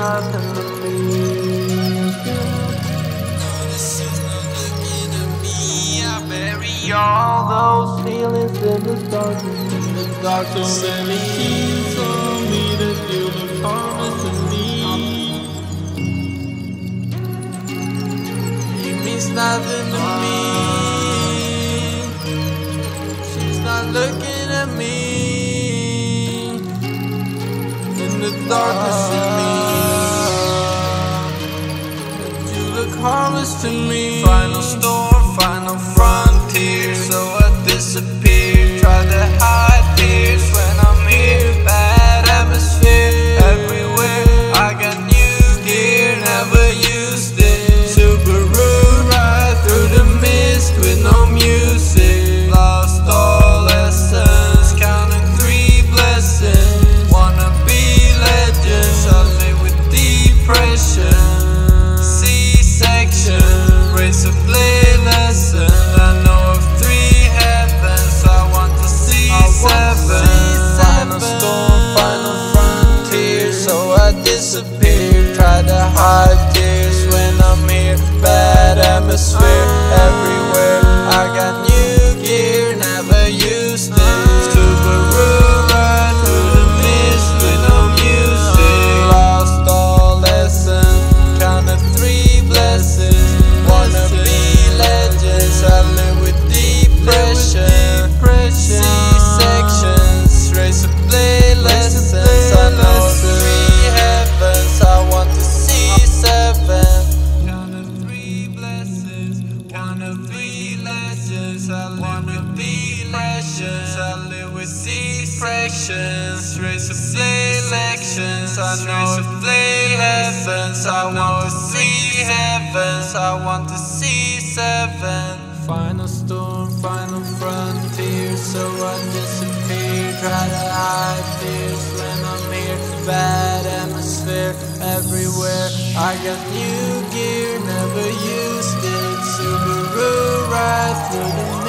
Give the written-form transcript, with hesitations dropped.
nothing to me. This is not looking at me. I bury All those feelings in the darkness, so many keys on me to do the promise to me. It means nothing to me. She's not looking at me. In the darkness of me, you look harmless to me. Final storm, final frontier, so I disappear. Try to hide tears when I'm here. Bad atmosphere everywhere. I got new gear, never used it. Subaru ride through the mist with no music. Lost all lessons, counting 3 blessings. Wanna be legends, I live with depression. C-section, razor blade lesson. I know of 3 heavens, I want to see 7. Final storm, final frontier, so I disappear. Try to hide tears when I'm here. Bad atmosphere everywhere. I got new gear, never used it. Subaru ride through the mist with no music. Lost all lessons, counted 3 blessings. Wanna be legends, I live with depression. C-sections, razor blade lessons. I know 3 heavens, I want to see 7. Counted 3 blessings, counted 3 legends. I live with depressions, I live with C-sections, razor blade lessons. I know 3 heavens, I want to see 7. I want to see 7. Final storm, final frontier, so I disappear. Try to hide tears when I'm here. Bad atmosphere everywhere. I got new gear, never used it. Subaru ride through the